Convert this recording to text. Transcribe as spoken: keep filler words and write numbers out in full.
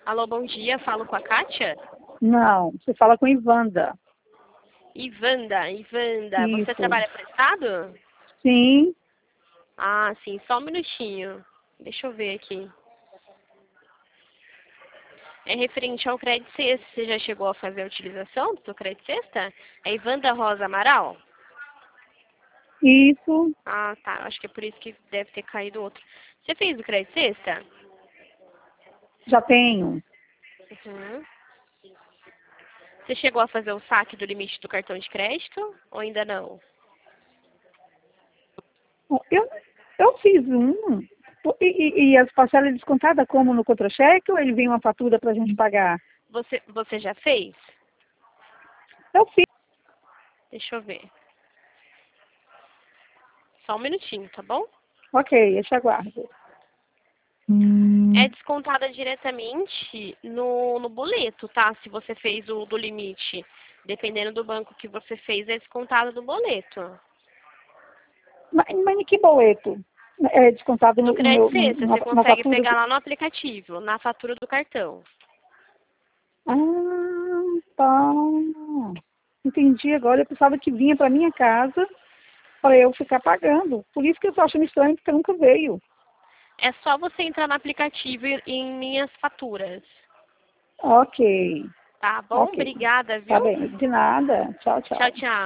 Alô, bom dia. Falo com a Kátia? Não, você fala com Ivanda. Ivanda, Ivanda. Você Isso. trabalha prestado? Sim. Ah, sim. Só um minutinho. Deixa eu ver aqui. É referente ao crédito sexta. Você já chegou a fazer a utilização do seu crédito sexta? É Ivanda Rosa Amaral? Isso. Ah, tá. Acho que é por isso que deve ter caído outro. Você fez o crédito sexta? Já tenho. Uhum. Você chegou a fazer o saque do limite do cartão de crédito ou ainda não? Eu, eu fiz um. E, e, e as parcelas descontadas como no contra-cheque ou ele vem uma fatura para a gente pagar? Você, você já fez? Eu fiz. Deixa eu ver. Só um minutinho, tá bom? Ok, eu te aguardo. É descontada diretamente no, no boleto, tá? Se você fez o do limite. Dependendo do banco que você fez, é descontado do boleto. Mas, mas em que boleto? É descontado No no, no crédito meu, no- sexta, na, você na consegue fatura pegar do... lá no aplicativo, na fatura do cartão. Ah, tá. Entendi agora. Eu pensava que vinha para minha casa para eu ficar pagando. Por isso que eu tô achando estranho, porque nunca veio. É só você entrar no aplicativo e em minhas faturas. Ok, Tá bom? ok. Obrigada, Tá viu? bem. De nada. Tchau, Tchau, tchau. tchau.